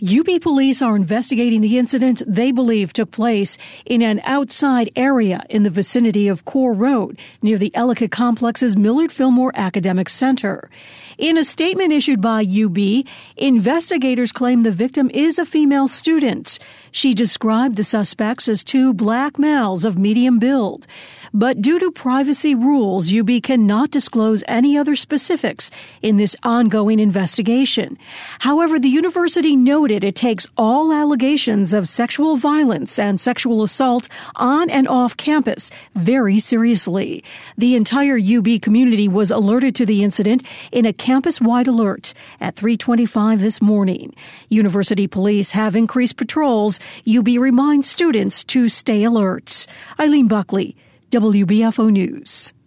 UB police are investigating the incident they believe took place in an outside area in the vicinity of Core Road near the Ellicott Complex's Millard Fillmore Academic Center. In a statement issued by UB, investigators claim the victim is a female student. She described the suspects as two black males of medium build. But due to privacy rules, UB cannot disclose any other specifics in this ongoing investigation. However, the university noted it takes all allegations of sexual violence and sexual assault on and off campus very seriously. The entire UB community was alerted to the incident in a campus-wide alert at 3:25 this morning. University police have increased patrols. UB reminds students to stay alert. Eileen Buckley, WBFO News.